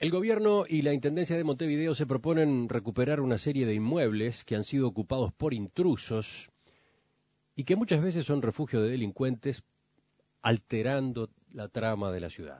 El gobierno y la Intendencia de Montevideo se proponen recuperar una serie de inmuebles que han sido ocupados por intrusos y que muchas veces son refugio de delincuentes, alterando la trama de la ciudad.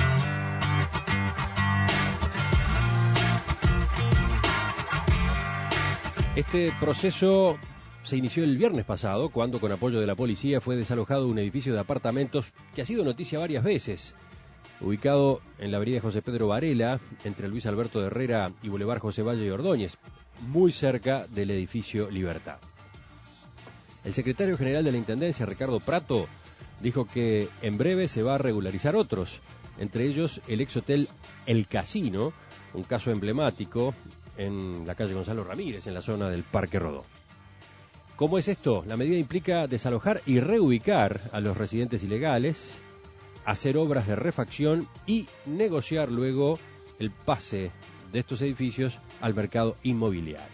Este proceso se inició el viernes pasado, cuando con apoyo de la policía fue desalojado un edificio de apartamentos que ha sido noticia varias veces, ubicado en la avenida José Pedro Varela, entre Luis Alberto de Herrera y Boulevard José Valle y Ordóñez, muy cerca del edificio Libertad. El secretario general de la Intendencia, Ricardo Prato, dijo que en breve se va a regularizar otros, entre ellos el ex hotel El Casino, un caso emblemático en la calle Gonzalo Ramírez, en la zona del Parque Rodó. ¿Cómo es esto? La medida implica desalojar y reubicar a los residentes ilegales, hacer obras de refacción y negociar luego el pase de estos edificios al mercado inmobiliario.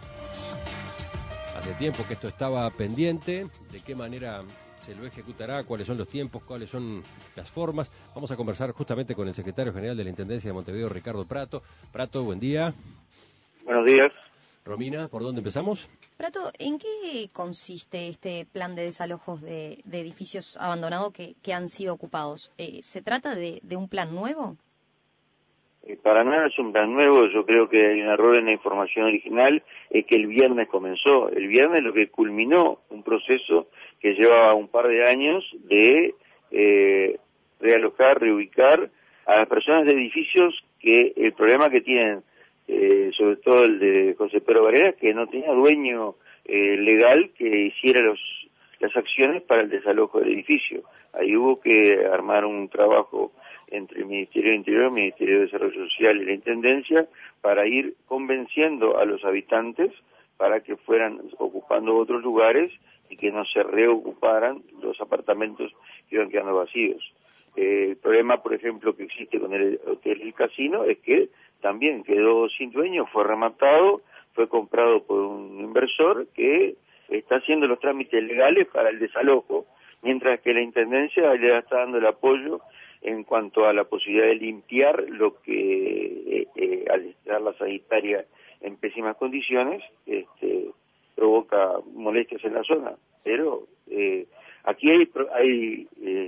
Hace tiempo que esto estaba pendiente, de qué manera se lo ejecutará, cuáles son los tiempos, cuáles son las formas. Vamos a conversar justamente con el secretario general de la Intendencia de Montevideo, Ricardo Prato. Prato, buen día. Buenos días. Romina, ¿por dónde empezamos? Prato, ¿en qué consiste este plan de desalojos de edificios abandonados que han sido ocupados? ¿Se trata de un plan nuevo? Para nada es un plan nuevo. Yo creo que hay un error en la información original, es que el viernes comenzó. El viernes lo que culminó un proceso que llevaba un par de años de realojar, reubicar a las personas de edificios que el problema que tienen, sobre todo el de José Pedro Varela, que no tenía dueño legal que hiciera las acciones para el desalojo del edificio. Ahí hubo que armar un trabajo entre el Ministerio de Interior, el Ministerio de Desarrollo Social y la Intendencia para ir convenciendo a los habitantes para que fueran ocupando otros lugares y que no se reocuparan los apartamentos que iban quedando vacíos. El problema, por ejemplo, que existe con el hotel El Casino es que también quedó sin dueño, fue rematado, fue comprado por un inversor que está haciendo los trámites legales para el desalojo, mientras que la Intendencia le está dando el apoyo en cuanto a la posibilidad de limpiar lo que, al estar la sanitaria en pésimas condiciones, provoca molestias en la zona. Pero aquí hay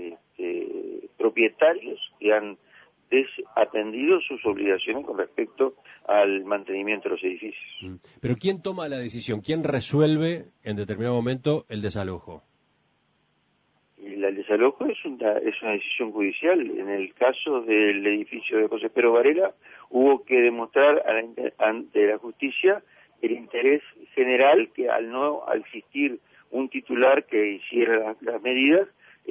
propietarios que han desatendido sus obligaciones con respecto al mantenimiento de los edificios. Pero ¿quién toma la decisión? ¿Quién resuelve en determinado momento el desalojo? El desalojo es una decisión judicial. En el caso del edificio de José Pedro Varela, hubo que demostrar ante la justicia el interés general que al no existir un titular que hiciera las medidas,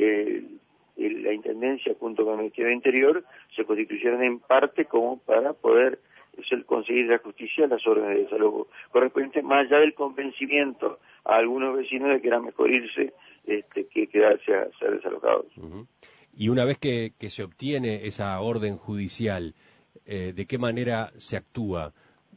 la Intendencia junto con el Ministerio de Interior se constituyeron en parte como para poder conseguir de la justicia las órdenes de desalojo correspondientes, más allá del convencimiento a algunos vecinos de que era mejor irse que quedarse a ser desalojados. Uh-huh. Y una vez que se obtiene esa orden judicial, ¿de qué manera se actúa?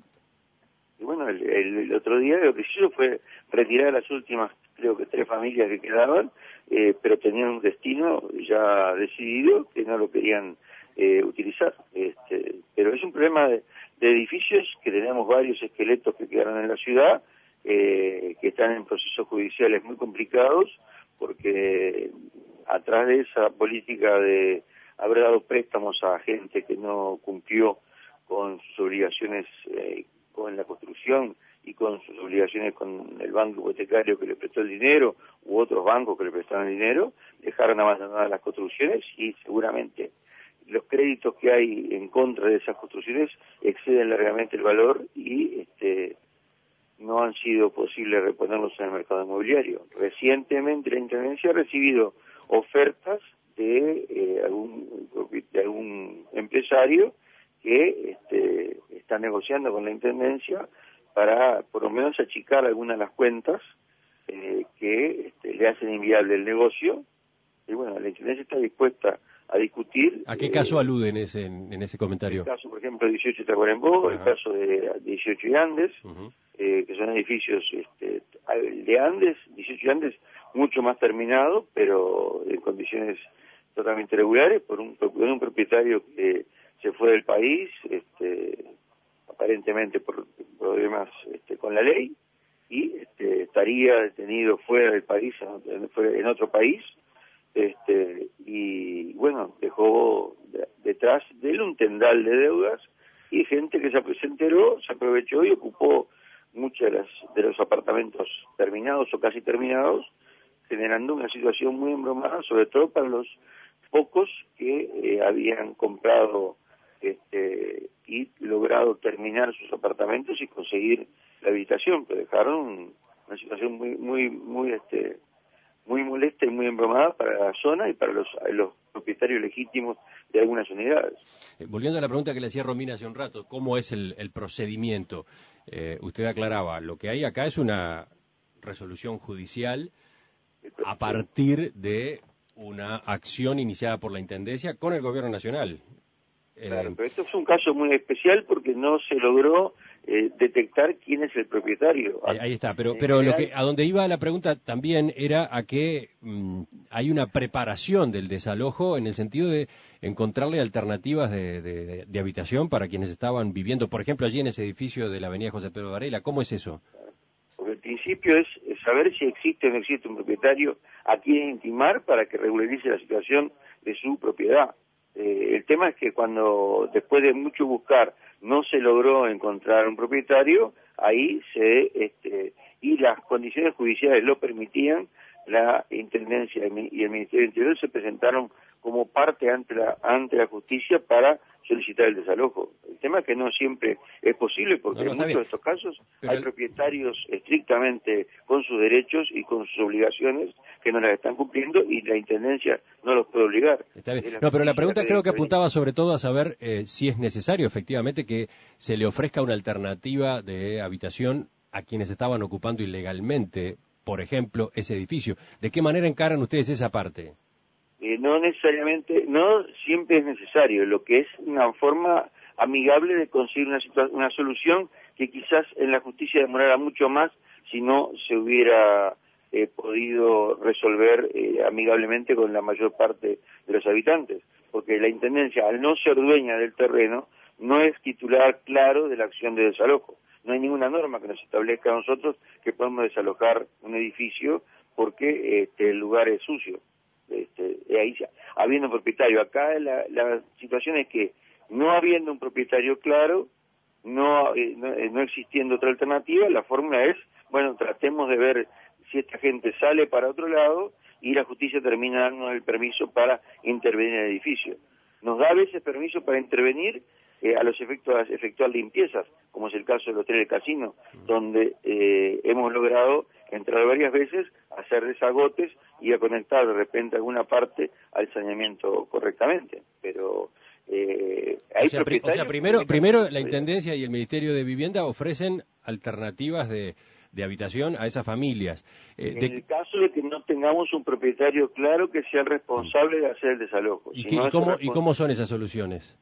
Y bueno, el otro día lo que se hizo fue retirar las últimas, creo que 3 familias que quedaban, pero tenían un destino ya decidido que no lo querían utilizar. Pero es un problema de edificios que tenemos varios esqueletos que quedaron en la ciudad, que están en procesos judiciales muy complicados, porque atrás de esa política de haber dado préstamos a gente que no cumplió con sus obligaciones con la construcción y con sus obligaciones con el banco hipotecario que le prestó el dinero u otros bancos que le prestaron el dinero, dejaron abandonadas las construcciones y seguramente los créditos que hay en contra de esas construcciones exceden largamente el valor y no han sido posibles reponerlos en el mercado inmobiliario. Recientemente la Intendencia ha recibido ofertas de algún empresario que está negociando con la Intendencia para por lo menos achicar algunas de las cuentas que le hacen inviable el negocio. Y bueno, la Intendencia está dispuesta a discutir. ¿A qué caso alude en ese comentario? El caso, por ejemplo, 18 de Tacuarembó, el caso de 18 y Andes, que son edificios, el de Andes, 18 y Andes, mucho más terminado, pero en condiciones totalmente irregulares, por un propietario que se fue del país, aparentemente por problemas con la ley, y estaría detenido fuera del país, en otro país, y bueno, dejó detrás de él un tendal de deudas y gente que se enteró, se aprovechó y ocupó muchos de los apartamentos terminados o casi terminados, generando una situación muy embromada, sobre todo para los pocos que habían comprado y logrado terminar sus apartamentos y conseguir la habitación, pero dejaron una situación muy molesta y muy embromada para la zona y para los propietarios legítimos de algunas unidades. Volviendo a la pregunta que le hacía Romina hace un rato, ¿cómo es el procedimiento? Usted aclaraba, lo que hay acá es una resolución judicial a partir de una acción iniciada por la Intendencia con el Gobierno Nacional. Claro, pero esto es un caso muy especial porque no se logró detectar quién es el propietario. Ahí está, pero a donde iba la pregunta también era a que hay una preparación del desalojo en el sentido de encontrarle alternativas de habitación para quienes estaban viviendo, por ejemplo, allí en ese edificio de la avenida José Pedro Varela. ¿Cómo es eso? Porque el principio es saber si existe o no existe un propietario a quien intimar para que regularice la situación de su propiedad. El tema es que cuando después de mucho buscar no se logró encontrar un propietario, ahí y las condiciones judiciales lo permitían, la Intendencia y el Ministerio del Interior se presentaron como parte ante la justicia para solicitar el desalojo. El tema es que no siempre es posible porque en muchos de estos casos hay propietarios estrictamente con sus derechos y con sus obligaciones que no las están cumpliendo y la Intendencia no los puede obligar. Está bien. No, pero la pregunta creo que apuntaba sobre todo a saber si es necesario efectivamente que se le ofrezca una alternativa de habitación a quienes estaban ocupando ilegalmente, por ejemplo, ese edificio. ¿De qué manera encaran ustedes esa parte? No necesariamente, no siempre es necesario, lo que es una forma amigable de conseguir una solución que quizás en la justicia demorara mucho más si no se hubiera podido resolver amigablemente con la mayor parte de los habitantes, porque la Intendencia, al no ser dueña del terreno, no es titular claro de la acción de desalojo. No hay ninguna norma que nos establezca a nosotros que podemos desalojar un edificio porque el lugar es sucio. Ahí habiendo un propietario. Acá la situación es que no habiendo un propietario claro, no existiendo otra alternativa, la fórmula es, bueno, tratemos de ver si esta gente sale para otro lado y la justicia termina dándonos el permiso para intervenir en el edificio. Nos da a veces permiso para intervenir a los efectos de efectuar limpiezas, como es el caso del Hotel El Casino, donde hemos logrado entrar varias veces, hacer desagotes y a conectar de repente alguna parte al saneamiento correctamente. Pero hay primero la Intendencia y el Ministerio de Vivienda ofrecen alternativas de habitación a esas familias. En el caso de que no tengamos un propietario claro que sea el responsable de hacer el desalojo. ¿Y cómo son esas soluciones?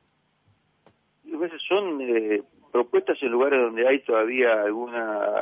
A veces son propuestas en lugares donde hay todavía algún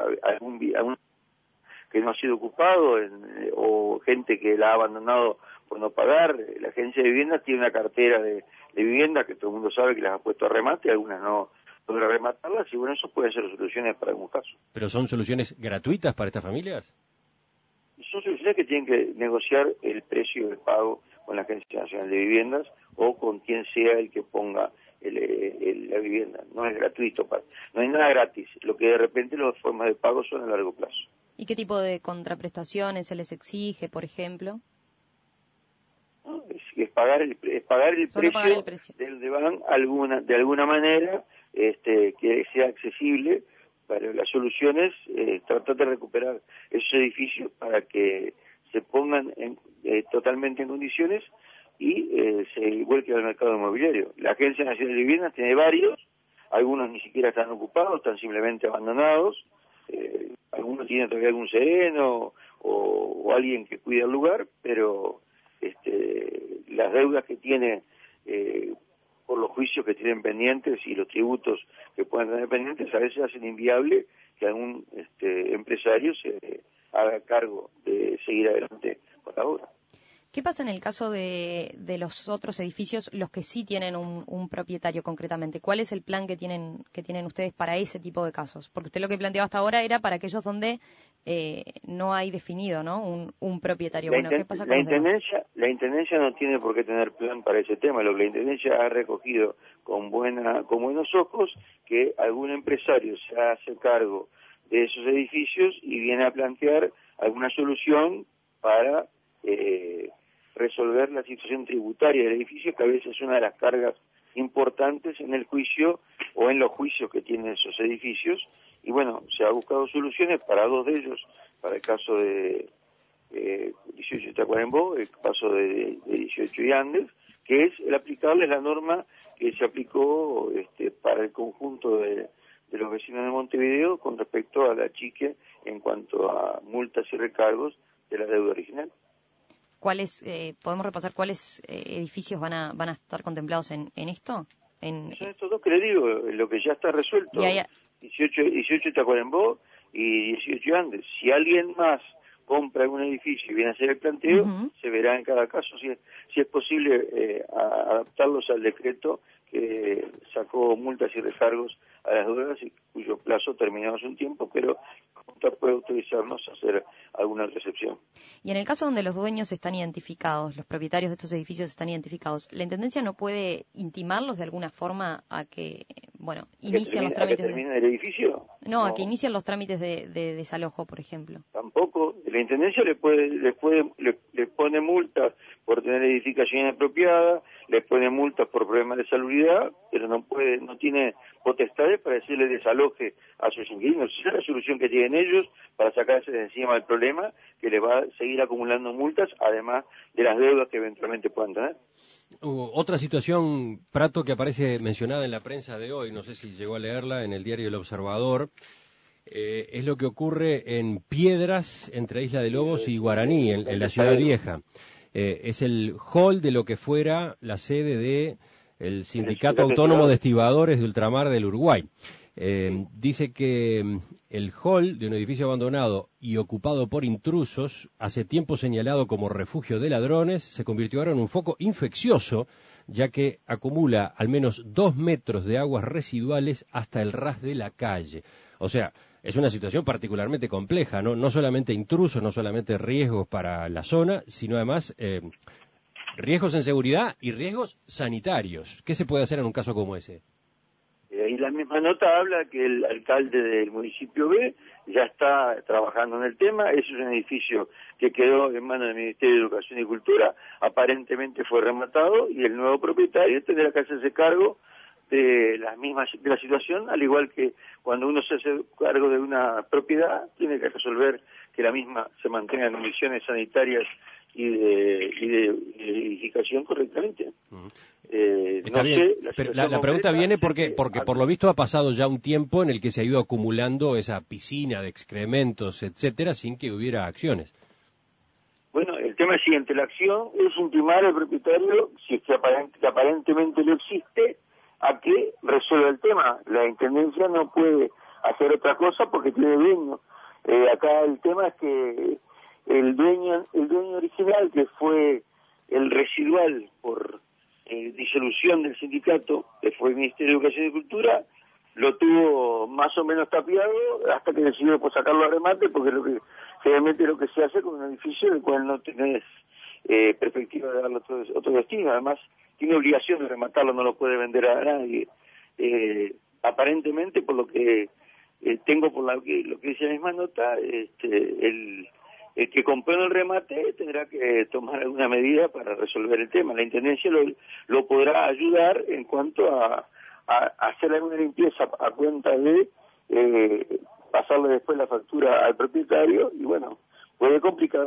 que no ha sido ocupado o gente que la ha abandonado por no pagar. La agencia de viviendas tiene una cartera de viviendas que todo el mundo sabe que las ha puesto a remate, algunas no logra rematarlas y bueno, eso puede ser soluciones para algún caso. ¿Pero son soluciones gratuitas para estas familias? Son soluciones que tienen que negociar el precio del pago con la Agencia Nacional de Viviendas o con quien sea el que ponga la vivienda. No es gratuito, no hay nada gratis. Lo que de repente las formas de pago son a largo plazo. ¿Y qué tipo de contraprestaciones se les exige, por ejemplo? No, es pagar el precio del van de alguna manera que sea accesible. Para las soluciones, tratar de recuperar esos edificios para que se pongan totalmente en condiciones y se vuelque al mercado inmobiliario. La Agencia Nacional de Viviendas tiene varios, algunos ni siquiera están ocupados, están simplemente abandonados, algunos tienen todavía algún sereno o alguien que cuida el lugar, pero las deudas que tiene por los juicios que tienen pendientes y los tributos que pueden tener pendientes a veces hacen inviable que algún empresario se haga cargo de seguir adelante con la obra. ¿Qué pasa en el caso de los otros edificios, los que sí tienen un propietario concretamente? ¿Cuál es el plan que tienen ustedes para ese tipo de casos? Porque usted lo que planteaba hasta ahora era para aquellos donde no hay definido, ¿no? un propietario. Bueno, ¿qué pasa con los demás? La Intendencia no tiene por qué tener plan para ese tema. Lo que la Intendencia ha recogido con buenos ojos que algún empresario se hace cargo de esos edificios y viene a plantear alguna solución para resolver la situación tributaria del edificio, que a veces es una de las cargas importantes en el juicio o en los juicios que tienen esos edificios. Y bueno, se ha buscado soluciones para dos de ellos, para el caso de 18 Tacuarembó, el caso de 18 y Andes, que es el aplicarles la norma que se aplicó para el conjunto de los vecinos de Montevideo con respecto a la chique en cuanto a multas y recargos de la deuda original. ¿Cuáles, podemos repasar cuáles edificios van a estar contemplados en esto? Son estos dos que le digo, lo que ya está resuelto, 18 Tacuarembó y 18 Andes. Si alguien más compra algún edificio y viene a hacer el planteo, se verá en cada caso si es posible adaptarlos al decreto que sacó multas y recargos a las deudas y cuyo plazo terminó hace un tiempo, pero Junta puede autorizarnos a hacer alguna recepción. Y en el caso donde los dueños están identificados, los propietarios de estos edificios están identificados, ¿la Intendencia no puede intimarlos de alguna forma a que, bueno, inicien los trámites? ¿A que termine el edificio? No, a que inicien los trámites de desalojo, por ejemplo. Tampoco. La Intendencia le pone multas por tener edificación inapropiada, le pone multas por problemas de salubridad, pero no tiene potestades para decirle desaloje a sus inquilinos. Esa es la solución que tienen ellos para sacarse de encima el problema, que les va a seguir acumulando multas, además de las deudas que eventualmente puedan tener. Otra situación, Prato, que aparece mencionada en la prensa de hoy, no sé si llegó a leerla en el diario El Observador, es lo que ocurre en Piedras, entre Isla de Lobos y Guaraní, en la Ciudad Vieja. Es el hall de lo que fuera la sede de el Sindicato Autónomo de Estibadores de Ultramar del Uruguay. Dice que el hall de un edificio abandonado y ocupado por intrusos, hace tiempo señalado como refugio de ladrones, se convirtió ahora en un foco infeccioso, ya que acumula al menos 2 metros de aguas residuales hasta el ras de la calle. O sea, es una situación particularmente compleja, ¿no? No solamente intrusos, no solamente riesgos para la zona, sino además riesgos en seguridad y riesgos sanitarios. ¿Qué se puede hacer en un caso como ese? Y la misma nota habla que el alcalde del municipio B ya está trabajando en el tema. Es un edificio que quedó en manos del Ministerio de Educación y Cultura, aparentemente fue rematado y el nuevo propietario tendrá que hacerse cargo de la situación, al igual que cuando uno se hace cargo de una propiedad, tiene que resolver que la misma se mantenga en condiciones sanitarias y de edificación correctamente. Está bien, pero la pregunta viene porque por lo visto ha pasado ya un tiempo en el que se ha ido acumulando esa piscina de excrementos, etcétera, sin que hubiera acciones. Bueno, el tema es siguiente, la acción es intimar al propietario, si es que aparentemente lo existe, a que resuelva el tema. La Intendencia no puede hacer otra cosa porque tiene dueño. Acá el tema es que el dueño original, que fue el residual por disolución del sindicato, que fue el Ministerio de Educación y Cultura, lo tuvo más o menos tapiado hasta que decidió sacarlo a remate, porque generalmente lo que se hace con un edificio del cual no tenés perspectiva de darle otro destino. Además, tiene obligación de rematarlo, no lo puede vender a nadie. Aparentemente, por lo que tengo por lo que dice la misma nota, el que compró en el remate tendrá que tomar alguna medida para resolver el tema. La Intendencia lo podrá ayudar en cuanto a hacer alguna limpieza a cuenta de pasarle después la factura al propietario y bueno, puede complicar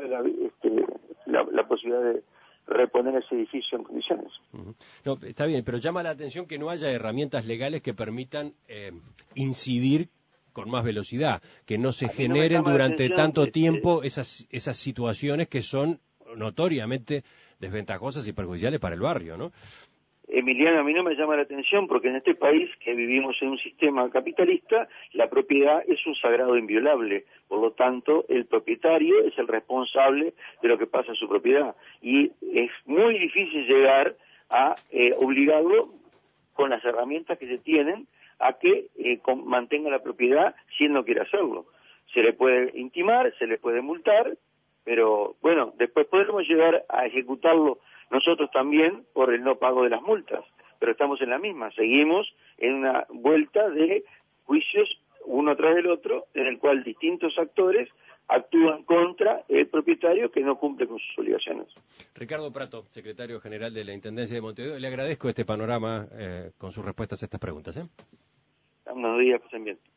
la posibilidad de reponer ese edificio en condiciones. No, está bien, pero llama la atención que no haya herramientas legales que permitan incidir con más velocidad, que no se generen durante tanto tiempo esas situaciones que son notoriamente desventajosas y perjudiciales para el barrio, ¿no? Emiliano, a mí no me llama la atención porque en este país que vivimos en un sistema capitalista, la propiedad es un sagrado inviolable. Por lo tanto, el propietario es el responsable de lo que pasa en su propiedad. Y es muy difícil llegar a obligarlo con las herramientas que se tienen a que mantenga la propiedad si él no quiere hacerlo. Se le puede intimar, se le puede multar, pero bueno, después podremos llegar a ejecutarlo nosotros también por el no pago de las multas, pero estamos en la misma, seguimos en una vuelta de juicios uno tras del otro, en el cual distintos actores actúan contra el propietario que no cumple con sus obligaciones. Ricardo Prato, secretario general de la Intendencia de Montevideo, le agradezco este panorama con sus respuestas a estas preguntas. Buenos días, pasen bien.